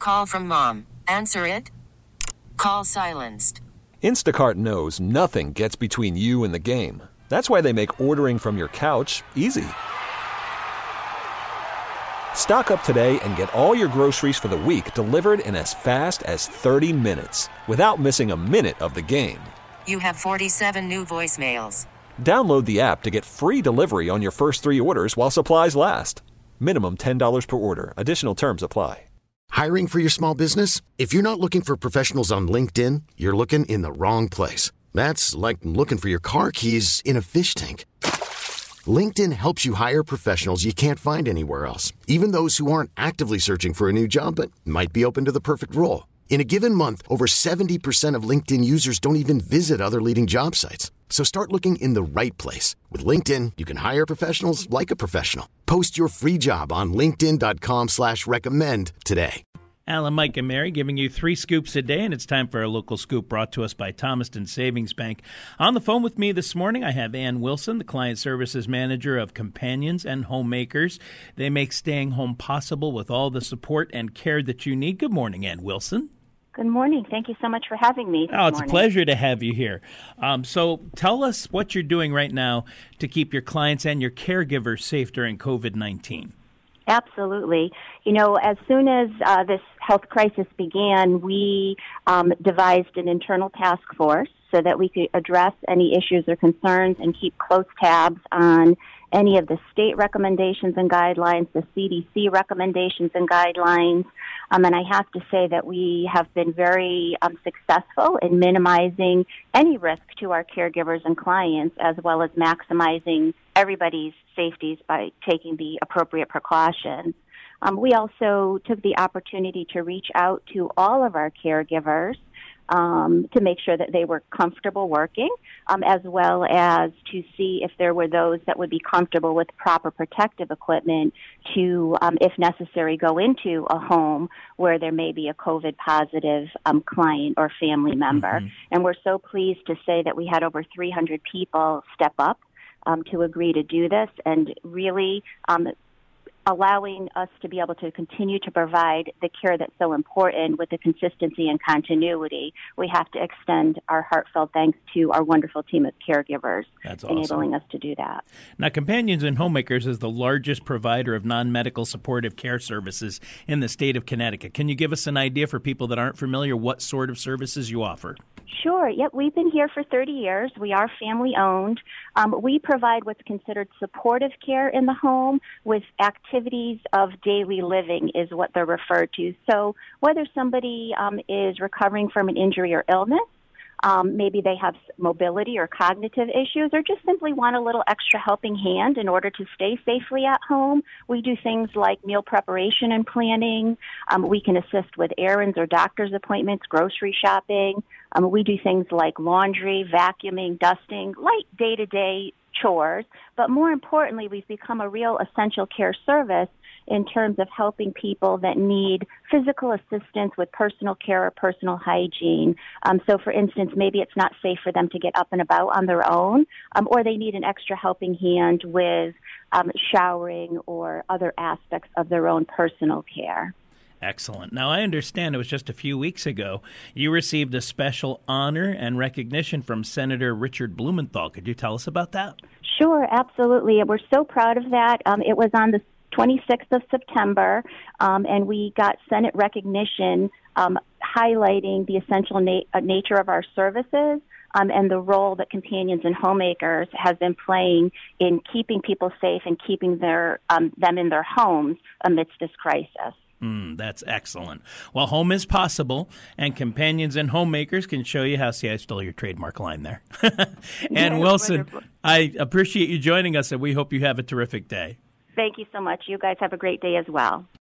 Call from mom. Answer it. Call silenced. Instacart knows nothing gets between you and the game. That's why they make ordering from your couch easy. Stock up today and get all your groceries for the week delivered in as fast as 30 minutes without missing a minute of the game. You have 47 new voicemails. Download the app to get free delivery on your first 3 orders while supplies last. Minimum $10 per order. Additional terms apply. Hiring for your small business? If you're not looking for professionals on LinkedIn, you're looking in the wrong place. That's like looking for your car keys in a fish tank. LinkedIn helps you hire professionals you can't find anywhere else, even those who aren't actively searching for a new job but might be open to the perfect role. In a given month, over 70% of LinkedIn users don't even visit other leading job sites. So start looking in the right place. With LinkedIn, you can hire professionals like a professional. Post your free job on linkedin.com/recommend today. Alan, Mike, and Mary giving you 3 scoops a day, and it's time for our local scoop brought to us by Thomaston Savings Bank. On the phone with me this morning, I have Ann Wilson, the Client Services Manager of Companions and Homemakers. They make staying home possible with all the support and care that you need. Good morning, Ann Wilson. Good morning. Thank you so much for having me. Oh, it's a pleasure to have you here. So tell us what you're doing right now to keep your clients and your caregivers safe during COVID-19. Absolutely. You know, as soon as this health crisis began, we devised an internal task force so that we could address any issues or concerns and keep close tabs on any of the state recommendations and guidelines, the CDC recommendations and guidelines. And I have to say that we have been very successful in minimizing any risk to our caregivers and clients, as well as maximizing everybody's safety by taking the appropriate precautions. We also took the opportunity to reach out to all of our caregivers to make sure that they were comfortable working, as well as to see if there were those that would be comfortable with proper protective equipment to, if necessary, go into a home where there may be a COVID positive client or family member. Mm-hmm. And we're so pleased to say that we had over 300 people step up to agree to do this, and really allowing us to be able to continue to provide the care that's so important with the consistency and continuity. We have to extend our heartfelt thanks to our wonderful team of caregivers. That's awesome. Enabling us to do that. Now, Companions and Homemakers is the largest provider of non-medical supportive care services in the state of Connecticut. Can you give us an idea for people that aren't familiar what sort of services you offer? Sure. Yep. We've been here for 30 years. We are family-owned. We provide what's considered supportive care in the home with activities of daily living is what they're referred to. So whether somebody is recovering from an injury or illness, maybe they have mobility or cognitive issues, or just simply want a little extra helping hand in order to stay safely at home. We do things like meal preparation and planning. We can assist with errands or doctor's appointments, grocery shopping. We do things like laundry, vacuuming, dusting, light day-to-day chores. But more importantly, we've become a real essential care service in terms of helping people that need physical assistance with personal care or personal hygiene. So, for instance, maybe it's not safe for them to get up and about on their own, or they need an extra helping hand with showering or other aspects of their own personal care. Excellent. Now, I understand it was just a few weeks ago you received a special honor and recognition from Senator Richard Blumenthal. Could you tell us about that? Sure, absolutely. We're so proud of that. It was on the 26th of September, and we got Senate recognition highlighting the essential nature of our services and the role that Companions and Homemakers has been playing in keeping people safe and keeping them in their homes amidst this crisis. That's excellent. Well, home is possible, and Companions and Homemakers can show you how. See, I stole your trademark line there. And Wilson, wonderful. I appreciate you joining us, and we hope you have a terrific day. Thank you so much. You guys have a great day as well.